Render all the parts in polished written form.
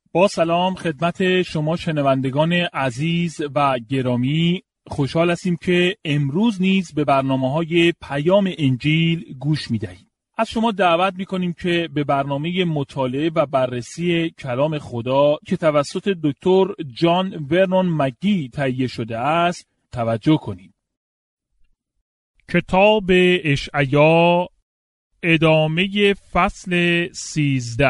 با سلام خدمت شما شنوندگان عزیز و گرامی، خوشحال هستیم که امروز نیز به برنامه‌های پیام انجیل گوش می‌دهید. از شما دعوت می‌کنیم که به برنامه مطالعه و بررسی کلام خدا که توسط دکتر جان ورنون مگی تهیه شده است توجه کنید. کتاب اشعیا، ادامه فصل 13.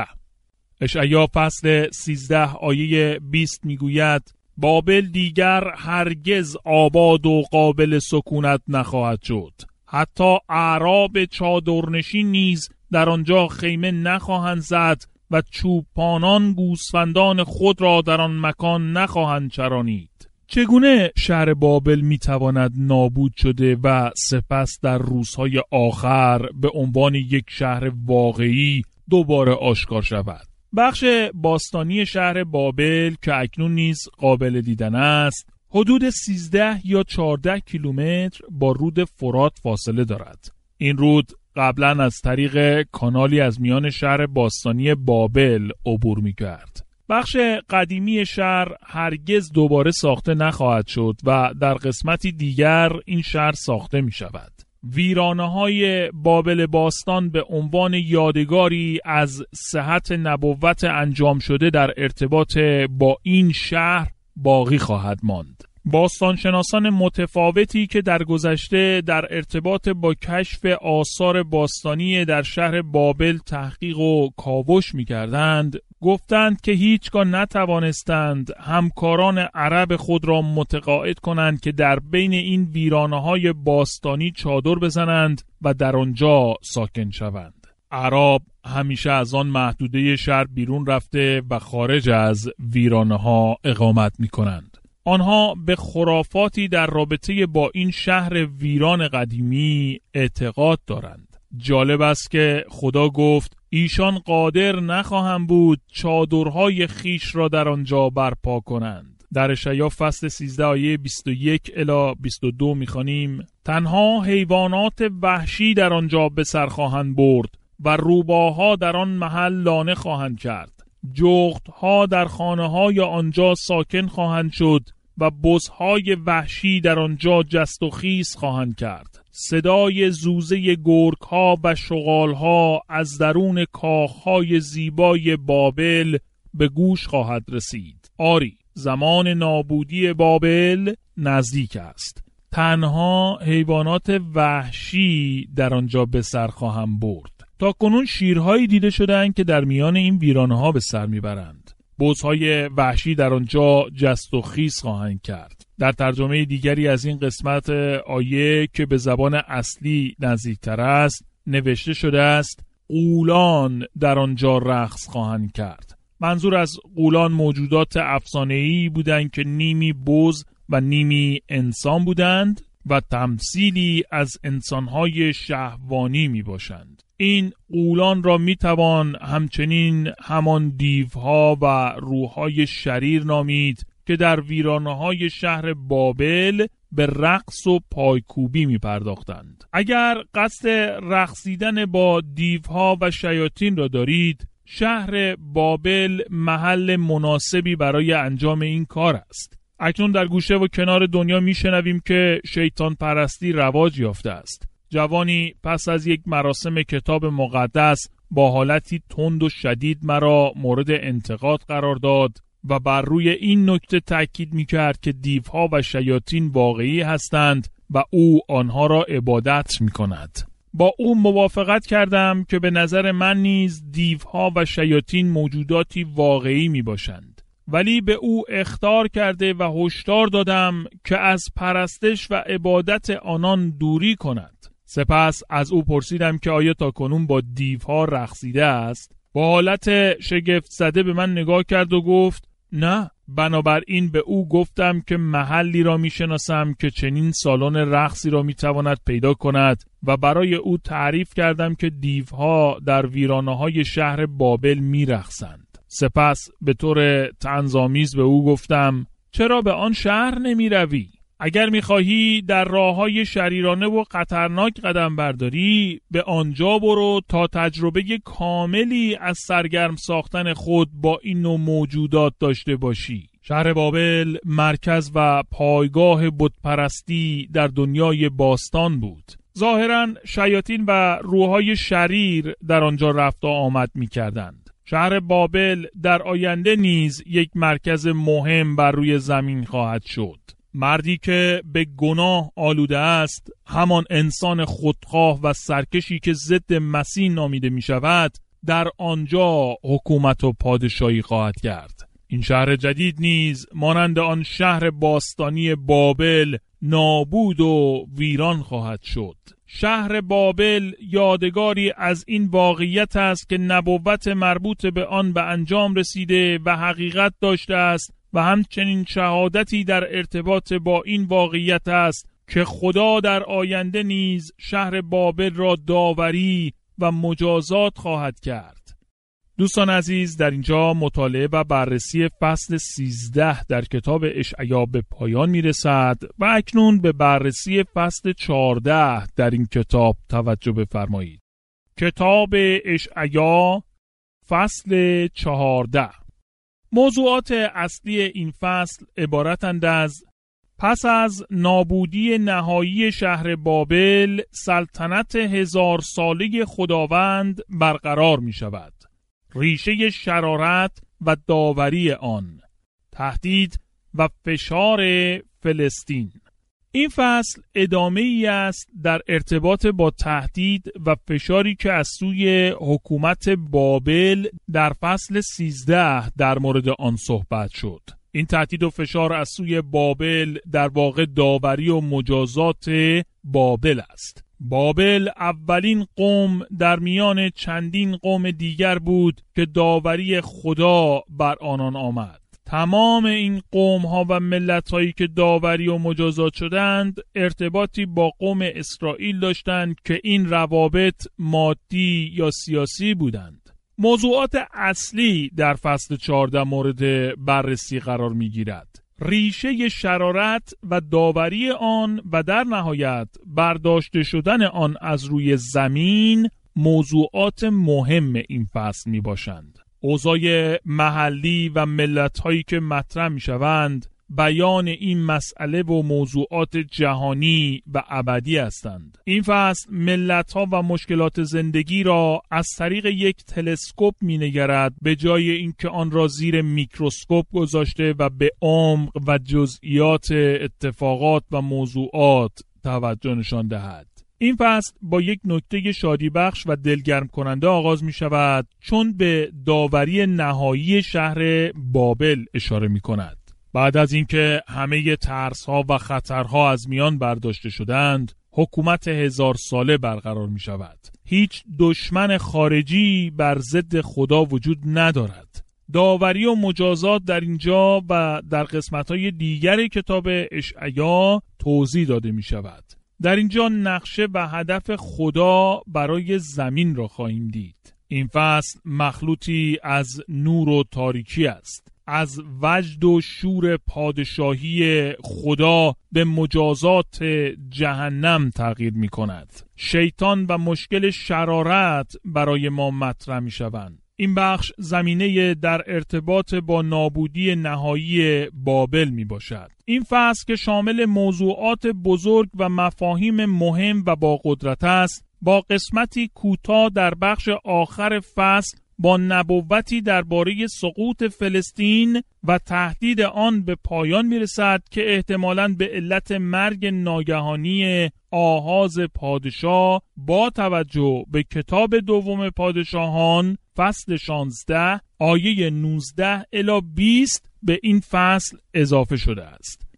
اشعیا فصل 13 آیه 20 میگوید: بابل دیگر هرگز آباد و قابل سکونت نخواهد شد. حتی اعراب چادرنشین نیز در آنجا خیمه نخواهند زد و چوپانان گوسفندان خود را در آن مکان نخواهند چرانید. چگونه شهر بابل میتواند نابود شده و سپس در روزهای آخر به عنوان یک شهر واقعی دوباره آشکار شود؟ بخش باستانی شهر بابل که اکنون نیز قابل دیدن است، حدود 13 یا 14 کیلومتر با رود فرات فاصله دارد. این رود قبلا از طریق کانالی از میان شهر باستانی بابل عبور می‌کرد. بخش قدیمی شهر هرگز دوباره ساخته نخواهد شد و در قسمتی دیگر این شهر ساخته می‌شود. ویرانه‌های بابل باستان به عنوان یادگاری از صحت نبوت انجام شده در ارتباط با این شهر باقی خواهد ماند. باستانشناسان متفاوتی که در گذشته در ارتباط با کشف آثار باستانی در شهر بابل تحقیق و کاوش می‌کردند، گفتند که هیچگاه نتوانستند همکاران عرب خود را متقاعد کنند که در بین این ویرانه‌های باستانی چادر بزنند و در آنجا ساکن شوند. عرب همیشه از آن محدوده شهر بیرون رفته و خارج از ویرانه‌ها اقامت می‌کنند. آنها به خرافاتی در رابطه با این شهر ویران قدیمی اعتقاد دارند. جالب است که خدا گفت ایشان قادر نخواهند بود چادرهای خیش را در آنجا برپا کنند. در اشعیا فصل 13 آیه 21 الی 22 می‌خوانیم: تنها حیوانات وحشی در آنجا به سر خواهند برد و روباها در آن محل لانه خواهند کرد. جغدها در خانه‌های آنجا ساکن خواهند شد و بزهای وحشی در آنجا جست و خیز خواهند کرد. صدای زوزه گرگ‌ها و شغال‌ها از درون کاخ‌های زیبای بابل به گوش خواهد رسید. آری، زمان نابودی بابل نزدیک است. تنها حیوانات وحشی در آنجا به سر خواهند برد. تا کنون شیرهایی دیده شدند که در میان این ویرانه‌ها به سر میبرند. بزهای وحشی در آنجا جست و خیز خواهند کرد. در ترجمه دیگری از این قسمت آیه که به زبان اصلی نزدیکتر است نوشته شده است: غولان در آنجا رقص خواهند کرد. منظور از غولان موجودات افسانه‌ای بودند که نیمی بز و نیمی انسان بودند و تمثیلی از انسان‌های شهوانی می باشند. این غولان را می توان همچنین همان دیوها و روح‌های شریر نامید که در ویرانه‌های شهر بابل به رقص و پایکوبی می پرداختند. اگر قصد رقصیدن با دیوها و شیاطین را دارید، شهر بابل محل مناسبی برای انجام این کار است. اکنون در گوشه و کنار دنیا می شنویم که شیطان پرستی رواج یافته است. جوانی پس از یک مراسم کتاب مقدس با حالتی تند و شدید مرا مورد انتقاد قرار داد و بر روی این نکته تأکید می‌کرد که دیوها و شیاطین واقعی هستند و او آنها را عبادت می‌کند. با او موافقت کردم که به نظر من نیز دیوها و شیاطین موجوداتی واقعی میباشند، ولی به او اخطار کرده و هشدار دادم که از پرستش و عبادت آنان دوری کند. سپس از او پرسیدم که آیا تاکنون با دیوها رقصیده است؟ با حالت شگفت زده به من نگاه کرد و گفت نه. بنابراین به او گفتم که محلی را میشناسم که چنین سالن رقصی را میتواند پیدا کند و برای او تعریف کردم که دیوها در ویرانه‌های شهر بابل میرقصند. سپس به طور طنزآمیز به او گفتم چرا به آن شهر نمی روی؟ اگر می‌خواهی در راه‌های شریرانه و خطرناک قدم برداری، به آنجا برو تا تجربه کاملی از سرگرم ساختن خود با این نوع موجودات داشته باشی. شهر بابل مرکز و پایگاه بتپرستی در دنیای باستان بود. ظاهراً شیاطین و روح‌های شریر در آنجا رفت و آمد می‌کردند. شهر بابل در آینده نیز یک مرکز مهم بر روی زمین خواهد شد. مردی که به گناه آلوده است، همان انسان خودخواه و سرکشی که ضد مسیح نامیده می شود، در آنجا حکومت و پادشاهی خواهد کرد. این شهر جدید نیز مانند آن شهر باستانی بابل نابود و ویران خواهد شد. شهر بابل یادگاری از این واقعیت است که نبوت مربوط به آن به انجام رسیده و حقیقت داشته است و همچنین شهادتی در ارتباط با این واقعیت است که خدا در آینده نیز شهر بابل را داوری و مجازات خواهد کرد. دوستان عزیز، در اینجا مطالعه و بررسی فصل 13 در کتاب اشعیا به پایان میرسد و اکنون به بررسی فصل 14 در این کتاب توجه بفرمایید. کتاب اشعیا فصل 14. موضوعات اصلی این فصل عبارتند از: پس از نابودی نهایی شهر بابل، سلطنت 1000 ساله خداوند برقرار می شود. ریشه شرارت و داوری آن، تهدید و فشار فلسطین. این فصل ادامه ای است در ارتباط با تهدید و فشاری که از سوی حکومت بابل در فصل 13 در مورد آن صحبت شد. این تهدید و فشار از سوی بابل در واقع داوری و مجازات بابل است. بابل اولین قوم در میان چندین قوم دیگر بود که داوری خدا بر آنان آمد. تمام این قوم ها و ملت هایی که داوری و مجازات شدند ارتباطی با قوم اسرائیل داشتند که این روابط مادی یا سیاسی بودند. موضوعات اصلی در فصل 14 مورد بررسی قرار می گیرد: ریشه شرارت و داوری آن و در نهایت برداشته شدن آن از روی زمین موضوعات مهم این فصل می باشند. اوضاع محلی و ملت‌هایی که مطرح می‌شوند بیان این مسئله و موضوعات جهانی و ابدی هستند. این فصل ملت‌ها و مشکلات زندگی را از طریق یک تلسکوپ می‌نگرد به جای اینکه آن را زیر میکروسکوپ گذاشته و به عمق و جزئیات اتفاقات و موضوعات توجه نشان دهد. این فصل با یک نکته شادی بخش و دلگرم کننده آغاز می شود، چون به داوری نهایی شهر بابل اشاره می کند. بعد از اینکه همه ترس‌ها و خطرها از میان برداشته شدند، حکومت 1000 ساله برقرار می شود. هیچ دشمن خارجی بر ضد خدا وجود ندارد. داوری و مجازات در اینجا و در قسمت‌های دیگر کتاب اشعیا توضیح داده می شود. در اینجا نقشه و هدف خدا برای زمین را خواهیم دید. این فصل مخلوطی از نور و تاریکی است. از وجد و شور پادشاهی خدا به مجازات جهنم تغییر می کند. شیطان و مشکل شرارت برای ما مطرح می شوند. این بخش زمینه در ارتباط با نابودی نهایی بابل می باشد. این فصل که شامل موضوعات بزرگ و مفاهیم مهم و با قدرت است، با قسمتی کوتاه در بخش آخر فصل با نبوتی درباره سقوط فلسطین و تهدید آن به پایان میرسد که احتمالاً به علت مرگ ناگهانی آحاز پادشاه با توجه به کتاب دوم پادشاهان فصل 16 آیه 19 الی 20 به این فصل اضافه شده است.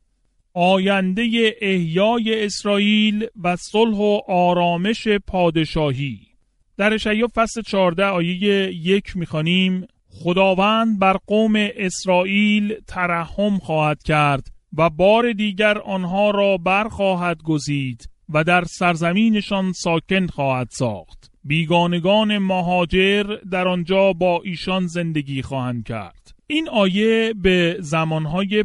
آینده احیای اسرائیل و صلح و آرامش پادشاهی. در اشعیا فصل 14 آیه 1 می‌خوانیم: خداوند بر قوم اسرائیل ترحم خواهد کرد و بار دیگر آنها را برخواهد گزید و در سرزمینشان ساکن خواهد ساخت. بیگانگان مهاجر در آنجا با ایشان زندگی خواهند کرد. این آیه به زمانهای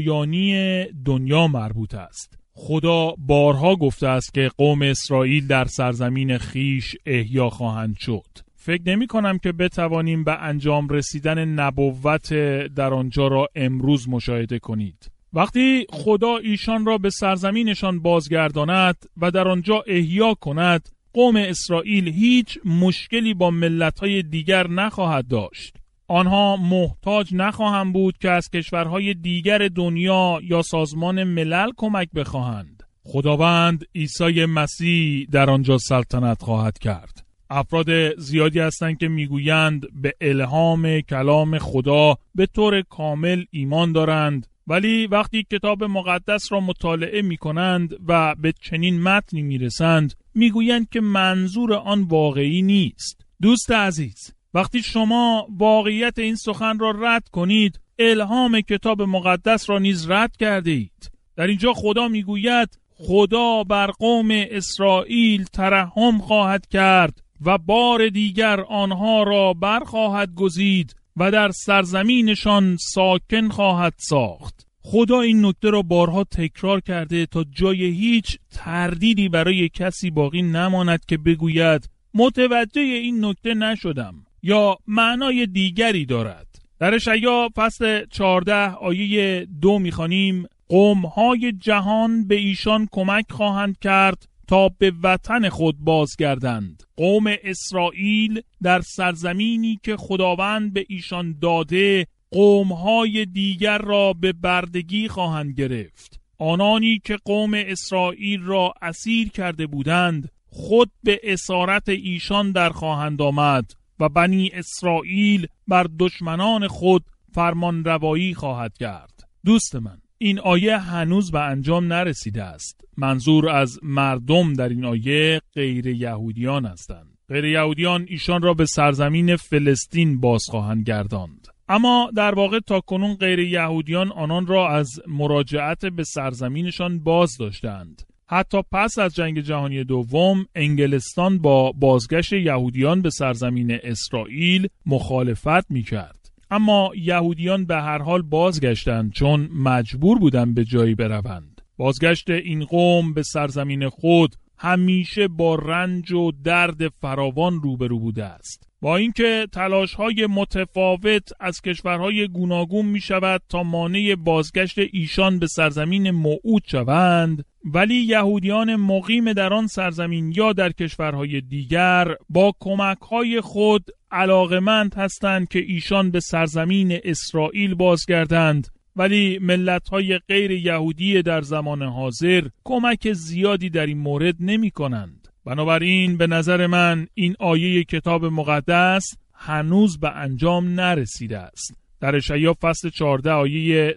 پایانی دنیا مربوط است. خدا بارها گفته است که قوم اسرائیل در سرزمین خیش احیا خواهند شد. فکر نمی کنم که بتوانیم به انجام رسیدن نبوت در آنجا را امروز مشاهده کنید. وقتی خدا ایشان را به سرزمینشان بازگرداند و در آنجا احیا کند، قوم اسرائیل هیچ مشکلی با ملت‌های دیگر نخواهد داشت. آنها محتاج نخواهند بود که از کشورهای دیگر دنیا یا سازمان ملل کمک بخواهند. خداوند عیسی مسیح در آنجا سلطنت خواهد کرد. افراد زیادی هستند که میگویند به الهام کلام خدا به طور کامل ایمان دارند، ولی وقتی کتاب مقدس را مطالعه می کنند و به چنین متنی می رسند، می گویند که منظور آن واقعی نیست. دوست عزیز، وقتی شما واقعیت این سخن را رد کنید، الهام کتاب مقدس را نیز رد کرده اید. در اینجا خدا می گوید خدا بر قوم اسرائیل ترحم خواهد کرد و بار دیگر آنها را برخواهد گزید و در سرزمینشان ساکن خواهد ساخت. خدا این نکته را بارها تکرار کرده تا جای هیچ تردیدی برای کسی باقی نماند که بگوید متوجه این نکته نشدم یا معنای دیگری دارد. در اشعیا فصل 14 آیه 2 می‌خوانیم قوم‌های جهان به ایشان کمک خواهند کرد تا به وطن خود بازگردند. قوم اسرائیل در سرزمینی که خداوند به ایشان داده قوم‌های دیگر را به بردگی خواهند گرفت. آنانی که قوم اسرائیل را اسیر کرده بودند خود به اسارت ایشان در خواهند آمد و بنی اسرائیل بر دشمنان خود فرمان روایی خواهد کرد. دوست من، این آیه هنوز به انجام نرسیده است. منظور از مردم در این آیه غیر یهودیان هستند. غیر یهودیان ایشان را به سرزمین فلسطین باز خواهند گرداند. اما در واقع تا کنون غیر یهودیان آنان را از مراجعت به سرزمینشان باز داشتند. حتی پس از جنگ جهانی دوم انگلستان با بازگشت یهودیان به سرزمین اسرائیل مخالفت می‌کرد. اما یهودیان به هر حال بازگشتند چون مجبور بودند به جایی بروند. بازگشت این قوم به سرزمین خود همیشه با رنج و درد فراوان روبرو بوده است. با اینکه تلاش‌های متفاوت از کشورهای گوناگون می‌شود تا مانع بازگشت ایشان به سرزمین موعود شوند، ولی یهودیان مقیم در آن سرزمین یا در کشورهای دیگر با کمک‌های خود علاقمند هستند که ایشان به سرزمین اسرائیل بازگردند، ولی ملت‌های غیر یهودی در زمان حاضر کمک زیادی در این مورد نمی‌کنند. بنابراین به نظر من این آیه کتاب مقدس هنوز به انجام نرسیده است. در اشعیا فصل 14 آیه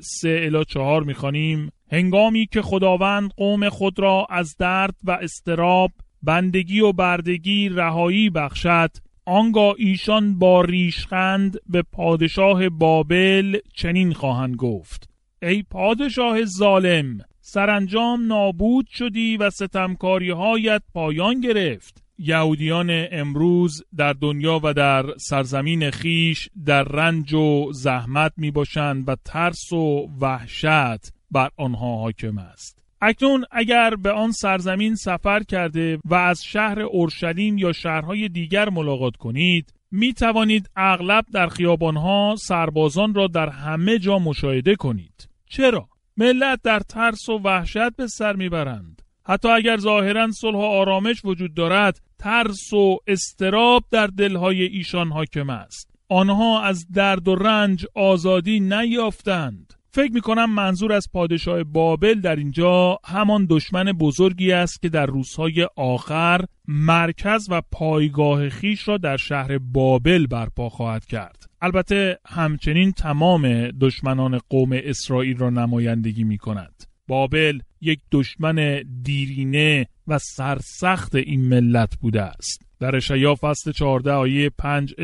3-4 می‌خوانیم هنگامی که خداوند قوم خود را از درد و اضطراب، بندگی و بردگی رهایی بخشد، آنگاه ایشان با ریشخند به پادشاه بابل چنین خواهند گفت: ای پادشاه ظالم، سرانجام نابود شدی و ستمکاری‌هایت پایان گرفت. یهودیان امروز در دنیا و در سرزمین خیش در رنج و زحمت می باشند و ترس و وحشت بر آنها حاکم است. اکنون اگر به آن سرزمین سفر کرده و از شهر اورشلیم یا شهرهای دیگر ملاقات کنید، می توانید اغلب در خیابانها سربازان را در همه جا مشاهده کنید. چرا؟ ملت در ترس و وحشت به سر میبرند. حتی اگر ظاهراً صلح و آرامش وجود دارد، ترس و اضطراب در دلهای ایشان حاکم است. آنها از درد و رنج آزادی نیافتند. فکر میکنم منظور از پادشاه بابل در اینجا همان دشمن بزرگی است که در روزهای آخر مرکز و پایگاه خیش را در شهر بابل برپا خواهد کرد. البته همچنین تمام دشمنان قوم اسرائیل را نمایندگی می کند. بابل یک دشمن دیرینه و سرسخت این ملت بوده است. در اشعیا فصل 14 آیه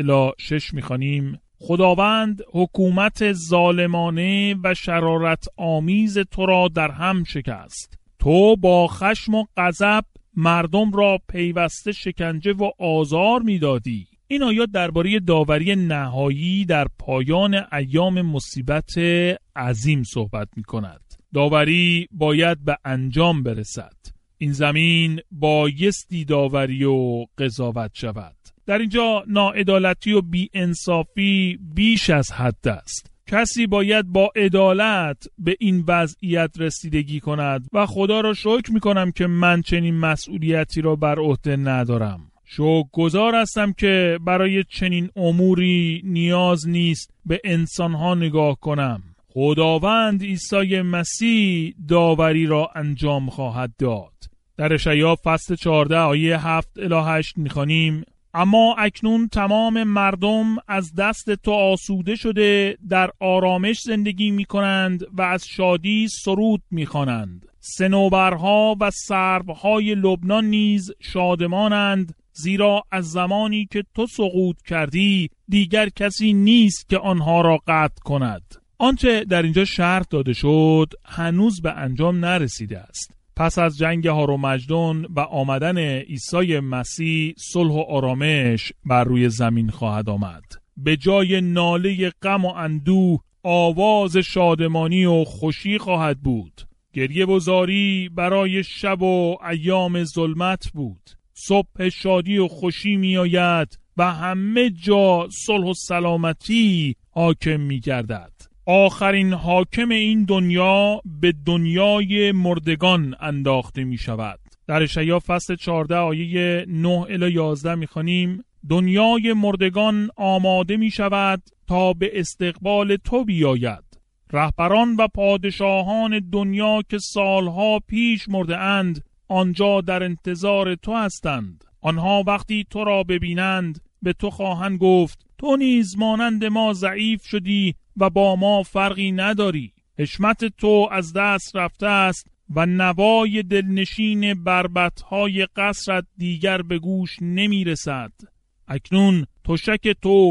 5-6 می‌خوانیم: خداوند حکومت ظالمانه و شرارت آمیز تو را در هم شکست. تو با خشم و غضب مردم را پیوسته شکنجه و آزار می‌دادی. این آیات درباره داوری نهایی در پایان ایام مصیبت عظیم صحبت می‌کند. داوری باید به انجام برسد. این زمین بایستی داوری و قضاوت شود. در اینجا ناعدالتی و بی‌انصافی بیش از حد است. کسی باید با عدالت به این وضعیت رسیدگی کند و خدا را شکر می‌کنم که من چنین مسئولیتی را بر عهده ندارم. شکرگزار هستم که برای چنین اموری نیاز نیست به انسانها نگاه کنم. خداوند عیسی مسیح داوری را انجام خواهد داد. در اشعیا فصل 14 آیه 7 الی 8 می‌خوانیم: اما اکنون تمام مردم از دست تو آسوده شده در آرامش زندگی می‌کنند و از شادی سرود می‌خوانند. صنوبرها و سروهای لبنان نیز شادمانند، زیرا از زمانی که تو سقوط کردی دیگر کسی نیست که آنها را قطع کند. آنچه در اینجا شرح داده شد هنوز به انجام نرسیده است. پس از جنگ هارمجدون و آمدن عیسی مسیح صلح و آرامش بر روی زمین خواهد آمد. به جای ناله غم و اندوه آواز شادمانی و خوشی خواهد بود. گریه و زاری برای شب و ایام ظلمت بود. صبح شادی و خوشی می آید و همه جا صلح و سلامتی حاکم می گردد. آخرین حاکم این دنیا به دنیای مردگان انداخته می شود. در اشعیا فصل 14 آیه 9 الی 11 می خوانیم: دنیای مردگان آماده می شود تا به استقبال تو بیاید. رهبران و پادشاهان دنیا که سالها پیش مرده اند آنجا در انتظار تو هستند. آنها وقتی تو را ببینند به تو خواهند گفت: تو نیز مانند ما ضعیف شدی و با ما فرقی نداری. حشمت تو از دست رفته است و نوای دلنشین بربطهای قصرت دیگر به گوش نمی رسد. اکنون تشک تو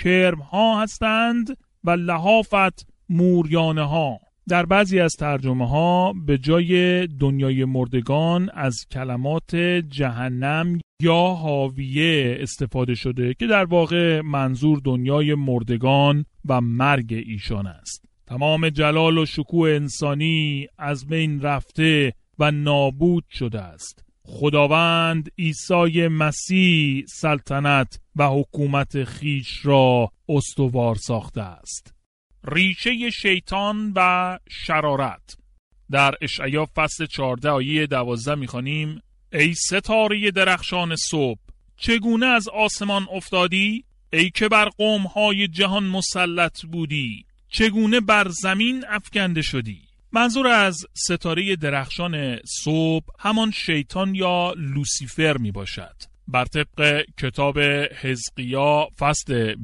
کرمها هستند و لحافت موریانه ها. در بعضی از ترجمه ها به جای دنیای مردگان از کلمات جهنم یا حاویه استفاده شده که در واقع منظور دنیای مردگان و مرگ ایشان است. تمام جلال و شکوه انسانی از بین رفته و نابود شده است. خداوند عیسی مسیح سلطنت و حکومت خیش را استوار ساخته است. ریشه شیطان و شرارت. در اشعیا فصل 14 آیه 12 می‌خوانیم: ای ستاره درخشان صبح، چگونه از آسمان افتادی؟ ای که بر قوم‌های جهان مسلط بودی، چگونه بر زمین افکنده شدی؟ منظور از ستاره درخشان صبح همان شیطان یا لوسیفر می باشد. بر طبق کتاب حزقیا فصل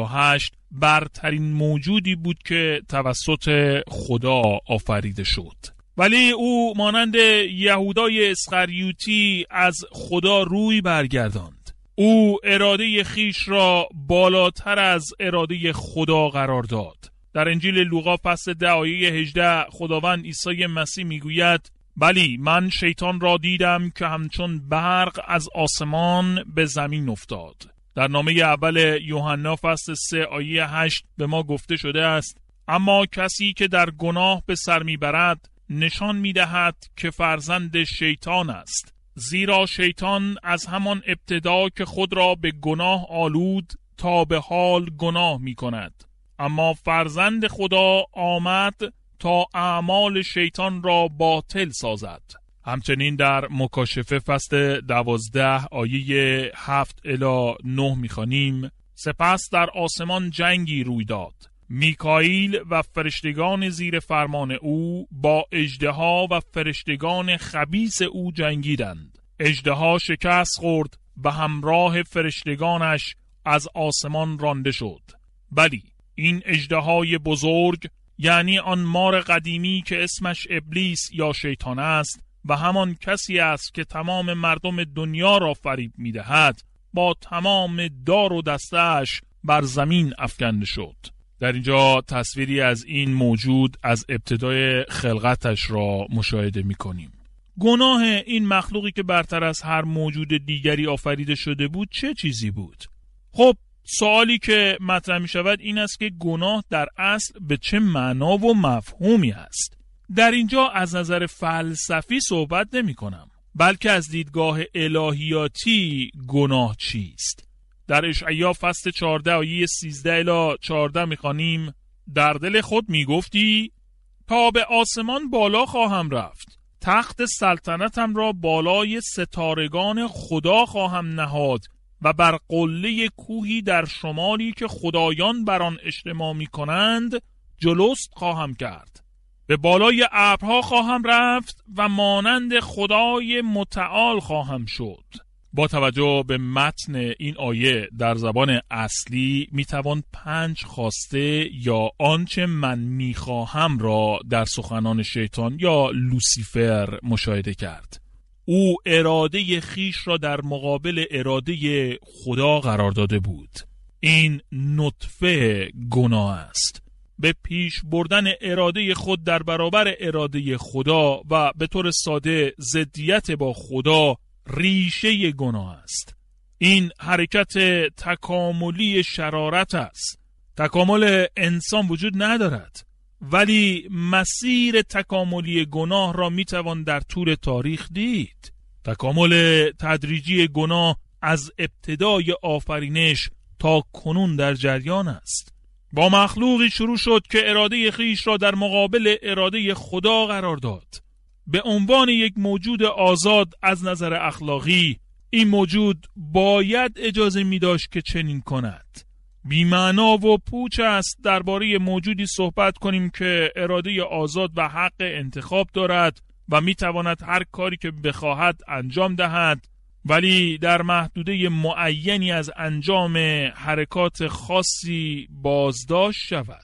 28 برترین موجودی بود که توسط خدا آفریده شد، ولی او مانند یهودای اسخریوتی از خدا روی برگرداند. او اراده خیش را بالاتر از اراده خدا قرار داد. در انجیل لوقا فصل 10 آیه 18 خداوند عیسی مسیح میگوید: بلی من شیطان را دیدم که همچون برق از آسمان به زمین افتاد. در نامه اول یوحنا فصل 3 آیه 8 به ما گفته شده است: اما کسی که در گناه به سر میبرد نشان میدهد که فرزند شیطان است، زیرا شیطان از همان ابتدا که خود را به گناه آلود تا به حال گناه میکند. اما فرزند خدا آمد تا اعمال شیطان را باطل سازد. همچنین در مکاشفه فصل 12 آیه 7 الی 9 می‌خوانیم: سپس در آسمان جنگی روی داد. میکائیل و فرشتگان زیر فرمان او با اژدها و فرشتگان خبیث او جنگیدند. اژدها شکست خورد و همراه فرشتگانش از آسمان رانده شد. بلی این اژدهای بزرگ، یعنی آن مار قدیمی که اسمش ابلیس یا شیطان است و همان کسی است که تمام مردم دنیا را فریب می‌دهد، با تمام دار و دستش بر زمین افکنده شد. در اینجا تصویری از این موجود از ابتدای خلقتش را مشاهده می‌کنیم. گناه این مخلوقی که برتر از هر موجود دیگری آفریده شده بود چه چیزی بود؟ خب سوالی که مطرح می شود این است که گناه در اصل به چه معنا و مفهومی است؟ در اینجا از نظر فلسفی صحبت نمی کنم، بلکه از دیدگاه الهیاتی گناه چیست؟ در اشعیا فصل 14 آیه 13 الی 14 می خوانیم: در دل خود می گفتی تا به آسمان بالا خواهم رفت، تخت سلطنتم را بالای ستارگان خدا خواهم نهاد و بر قله کوهی در شمالی که خدایان بر آن اجتماع می کنند جلوست خواهم کرد. به بالای ابرها خواهم رفت و مانند خدای متعال خواهم شد. با توجه به متن این آیه در زبان اصلی میتوان 5 خواسته یا آنچه من میخواهم را در سخنان شیطان یا لوسیفر مشاهده کرد. او اراده خیش را در مقابل اراده خدا قرار داده بود. این نطفه گناه است. به پیش بردن اراده خود در برابر اراده خدا و به طور ساده ضدیت با خدا ریشه گناه است. این حرکت تکاملی شرارت است. تکامل انسان وجود ندارد، ولی مسیر تکاملی گناه را میتوان در طول تاریخ دید. تکامل تدریجی گناه از ابتدای آفرینش تا کنون در جریان است. با مخلوقی شروع شد که اراده خیش را در مقابل اراده خدا قرار داد. به عنوان یک موجود آزاد از نظر اخلاقی، این موجود باید اجازه می داشت که چنین کند. بی‌معنا و پوچ است درباره موجودی صحبت کنیم که اراده آزاد و حق انتخاب دارد و می تواند هر کاری که بخواهد انجام دهد، ولی در محدوده معینی از انجام حرکات خاصی بازداشت شود.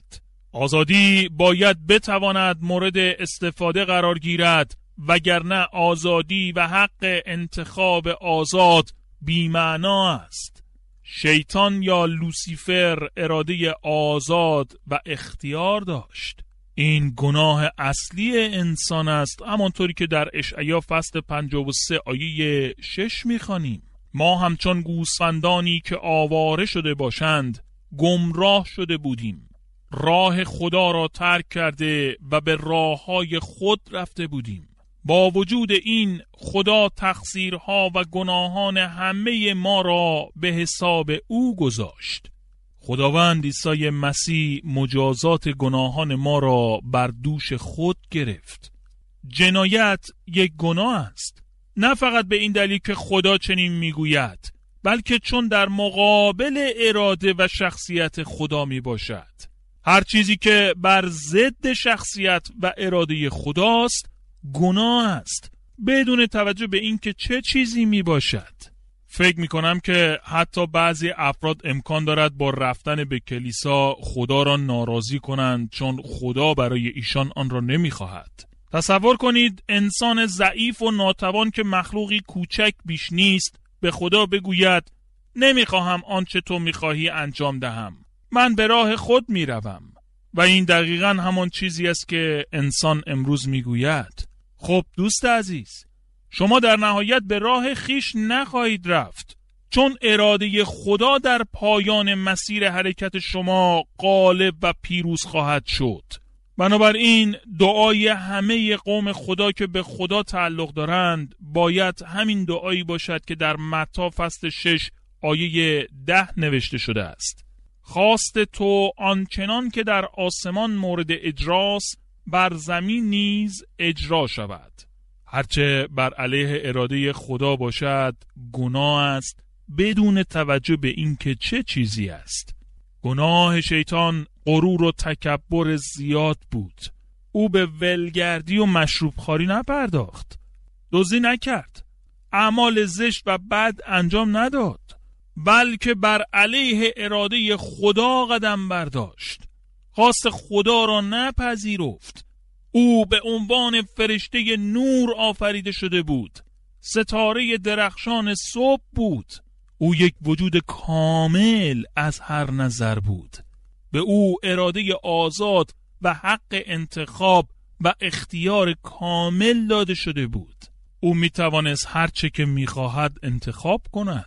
آزادی باید بتواند مورد استفاده قرار گیرد، وگرنه آزادی و حق انتخاب آزاد بی‌معنا است. شیطان یا لوسیفر اراده آزاد و اختیار داشت. این گناه اصلی انسان است، همانطوری که در اشعیا فصل 53 آیه 6 می‌خوانیم: ما همچون گوسفندانی که آواره شده باشند گمراه شده بودیم، راه خدا را ترک کرده و به راه‌های خود رفته بودیم. با وجود این خدا تقصیرها و گناهان همه ما را به حساب او گذاشت. خداوند عیسی مسیح مجازات گناهان ما را بر دوش خود گرفت. جنایت یک گناه است، نه فقط به این دلیل که خدا چنین میگوید، بلکه چون در مقابل اراده و شخصیت خدا می باشد. هر چیزی که بر ضد شخصیت و اراده خداست گناه است، بدون توجه به این که چه چیزی می باشد. فکر می کنم که حتی بعضی افراد امکان دارد با رفتن به کلیسا خدا را ناراضی کنند، چون خدا برای ایشان آن را نمی خواهد. تصور کنید انسان ضعیف و ناتوان که مخلوقی کوچک بیش نیست به خدا بگوید نمی خواهم آنچه تو می خواهی انجام دهم، من به راه خود می روم. و این دقیقاً همان چیزی است که انسان امروز می گوید. خب دوست عزیز، شما در نهایت به راه خیش نخواهید رفت، چون اراده خدا در پایان مسیر حرکت شما غالب و پیروز خواهد شد. بنابراین دعای همه قوم خدا که به خدا تعلق دارند باید همین دعایی باشد که در متی فصل 6 آیه 10 نوشته شده است: خواست تو آنچنان که در آسمان مورد اجراست بر زمین نیز اجرا شود. هرچه بر علیه اراده خدا باشد گناه است، بدون توجه به این که چه چیزی است. گناه شیطان غرور و تکبر زیاد بود. او به ولگردی و مشروب خواری نپرداخت، دزدی نکرد، اعمال زشت و بد انجام نداد، بلکه بر علیه اراده خدا قدم برداشت. خواست خدا را نپذیرفت. او به عنوان فرشته نور آفریده شده بود، ستاره درخشان صبح بود. او یک وجود کامل از هر نظر بود. به او اراده آزاد و حق انتخاب و اختیار کامل داده شده بود. او می توانست هر چه که می خواهد انتخاب کند.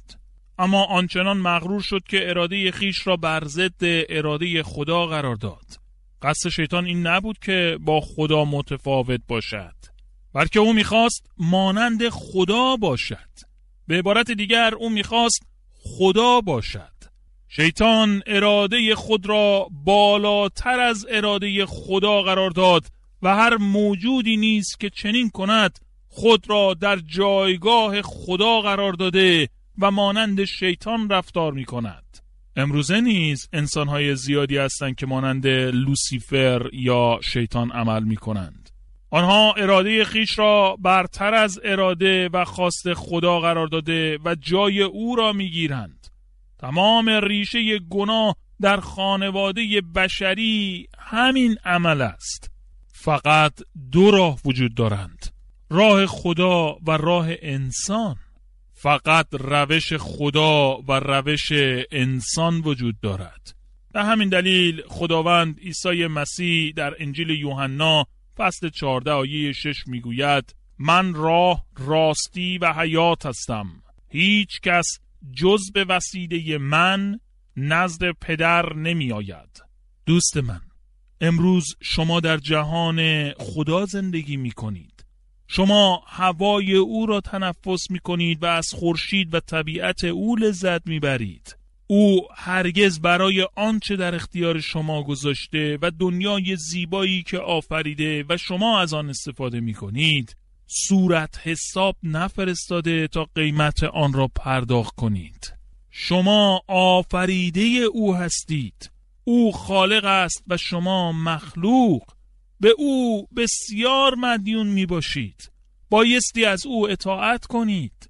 اما آنچنان مغرور شد که اراده خیش را بر ضد اراده خدا قرار داد. قصد شیطان این نبود که با خدا متفاوت باشد، بلکه او میخواست مانند خدا باشد. به عبارت دیگر او میخواست خدا باشد. شیطان اراده خود را بالاتر از اراده خدا قرار داد و هر موجودی نیست که چنین کند خود را در جایگاه خدا قرار داده و مانند شیطان رفتار می کند. امروزه نیز انسانهای زیادی هستند که مانند لوسیفر یا شیطان عمل می کنند. آنها اراده خیش را برتر از اراده و خواست خدا قرار داده و جای او را می گیرند. تمام ریشه گناه در خانواده بشری همین عمل است. فقط دو راه وجود دارند: راه خدا و راه انسان. فقط روش خدا و روش انسان وجود دارد. به همین دلیل خداوند عیسی مسیح در انجیل یوحنا فصل 14 آیه 6 میگوید: من راه، راستی و حیات هستم. هیچ کس جز به وسیله من نزد پدر نمی آید. دوست من، امروز شما در جهان خدا زندگی می کنید. شما هوای او را تنفس می کنید و از خورشید و طبیعت او لذت می برید. او هرگز برای آنچه در اختیار شما گذاشته و دنیای زیبایی که آفریده و شما از آن استفاده می کنید صورت حساب نفرستاده تا قیمت آن را پرداخت کنید. شما آفریده او هستید. او خالق است و شما مخلوق. به او بسیار مدیون می باشید. بایستی از او اطاعت کنید.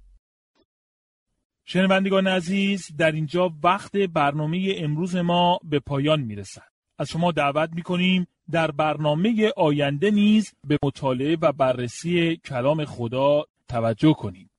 شنوندگان عزیز، در اینجا وقت برنامه امروز ما به پایان می رسد. از شما دعوت می کنیم در برنامه آینده نیز به مطالعه و بررسی کلام خدا توجه کنید.